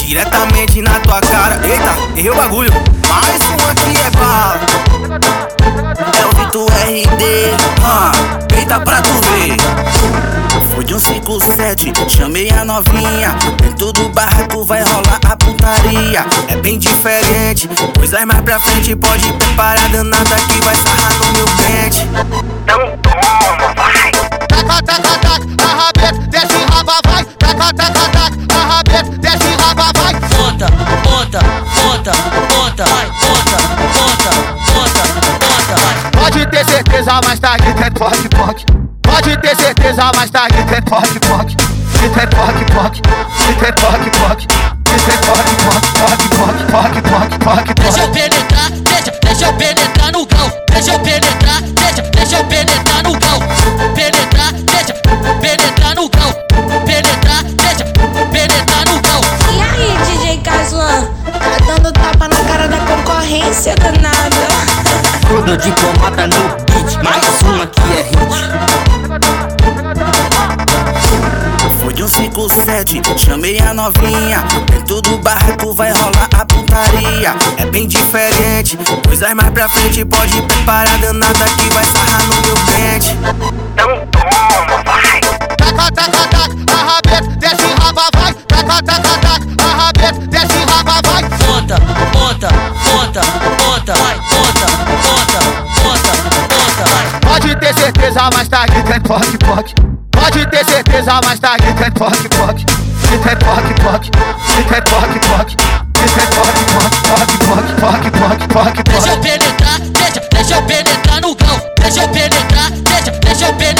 diretamente na tua cara. Eita, errei o bagulho. Mais um aqui é bala. É o Vitor RD, peita pra tu ver. Foi de um 57, chamei a novinha. Dentro do barraco vai rolar a putaria. É bem diferente, coisas mais pra frente. Pode preparar danada que vai sarrar no meu pente. Então toma, vai. Taca, taca, taca, a rabeta, desce raba, vai. Taca, taca, taca, a rabeta, desce raba, vai. Ponta, ponta, ponta, ponta, vai, ponta, ponta, ponta, ponta, vai. Pode ter certeza, mais tarde tem toque, toque. Pode ter certeza, mais tarde tem toque, toque. Se tem toque, toque. Se tem toque, toque. Se tem toque, toque, toque, toque, toque, toque, toque. Deixa eu penetrar, deixa eu penetrar no grau. Deixa eu penetrar, deixa eu penetrar no grau. Penetrar, deixa penetrar no grau. Penetrar, deixa penetrar no grau. E aí, DJ Casuan? Tá dando tapa na cara da concorrência, danada. Tudo diplomata no beat, mais uma que é hit. Foi de um 57, chamei a novinha. Dentro do barraco vai rolar a putaria. É bem diferente, coisas mais pra frente. Pode preparar danada que vai sarrar no meu pente. Então toma, vai. Taca, taca, taca, a rabeta, desce raba, vai. Taca, taca, taca, a rabeta, desce raba, vai. Ponta, ponta, ponta, ponta, vai, ponta, ponta, ponta, ponta, vai. Pode ter certeza, mais tarde tem toque, toque. Pode ter certeza, mais tarde tem toque, toque. Se tem toque, toque. Se tem toque, toque. Se tem toque, toque, toque, toque, toque, toque, toque. Deixa eu penetrar, deixa eu penetrar no grau. Deixa eu penetrar, deixa eu penetrar.